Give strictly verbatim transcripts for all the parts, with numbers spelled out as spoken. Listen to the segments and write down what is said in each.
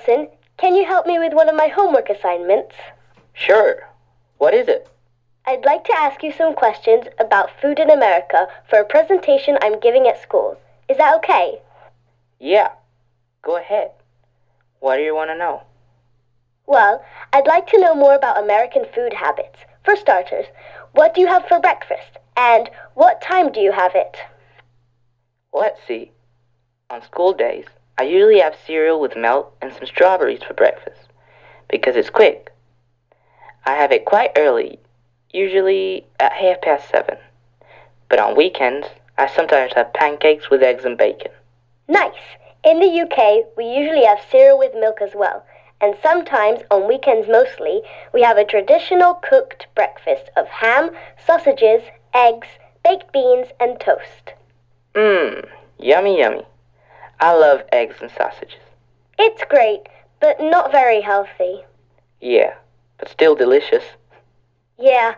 Nelson, can you help me with one of my homework assignments? Sure. What is it? I'd like to ask you some questions about food in America for a presentation I'm giving at school. Is that okay? Yeah. Go ahead. What do you want to know? Well, I'd like to know more about American food habits. For starters, what do you have for breakfast? And what time do you have it? Let's see. On school days, I usually have cereal with milk and some strawberries for breakfast, because it's quick. I have it quite early, usually at half past seven. But on weekends, I sometimes have pancakes with eggs and bacon. Nice. In the U K, we usually have cereal with milk as well. And sometimes, on weekends mostly, we have a traditional cooked breakfast of ham, sausages, eggs, baked beans, and toast. Mmm, yummy, yummy. I love eggs and sausages. It's great, but not very healthy. Yeah, but still delicious. Yeah.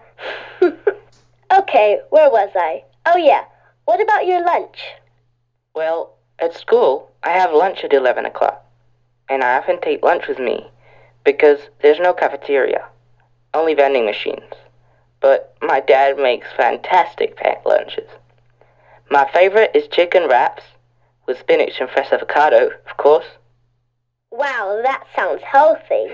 Okay, where was I? Oh yeah, what about your lunch? Well, at school, I have lunch at eleven o'clock. And I often take lunch with me, because there's no cafeteria, only vending machines. But my dad makes fantastic packed lunches. My favorite is chicken wraps, with spinach and fresh avocado, of course. Wow, that sounds healthy.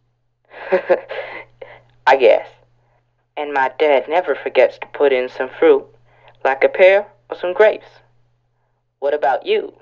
I guess. And my dad never forgets to put in some fruit, like a pear or some grapes. What about you?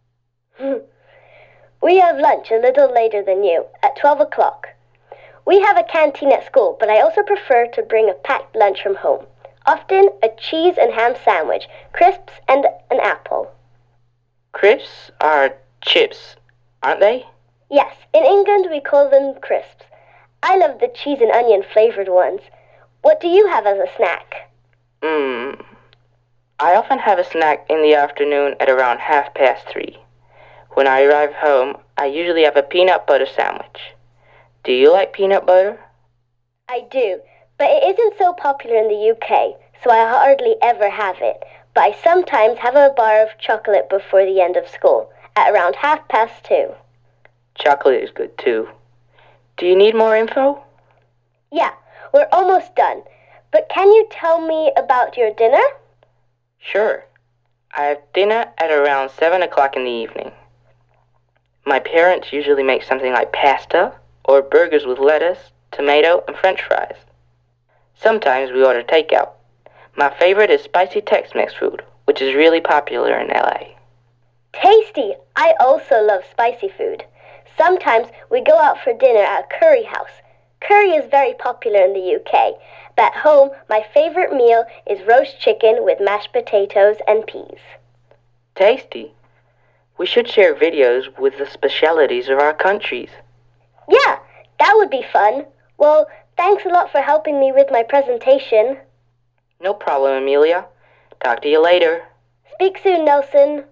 We have lunch a little later than you, at twelve o'clock. We have a canteen at school, but I also prefer to bring a packed lunch from home. Often a cheese and ham sandwich, crisps, and an apple. Crisps are chips, aren't they? Yes, in England we call them crisps. I love the cheese and onion flavored ones. What do you have as a snack? Mmm. I often have a snack in the afternoon at around half past three. When I arrive home, I usually have a peanut butter sandwich. Do you like peanut butter? I do, but it isn't so popular in the U K, so I hardly ever have it. But I sometimes have a bar of chocolate before the end of school, at around half past two. Chocolate is good too. Do you need more info? Yeah, we're almost done. But can you tell me about your dinner? Sure. I have dinner at around seven o'clock in the evening. My parents usually make something like pasta or burgers with lettuce, tomato, and french fries. Sometimes we order takeout. My favorite is spicy Tex-Mex food, which is really popular in L A. Tasty! I also love spicy food. Sometimes we go out for dinner at a curry house. Curry is very popular in the U K, but at home my favorite meal is roast chicken with mashed potatoes and peas. Tasty! We should share videos with the specialities of our countries. Yeah, that would be fun. Well, thanks a lot for helping me with my presentation. No problem, Amelia. Talk to you later. Speak soon, Nelson.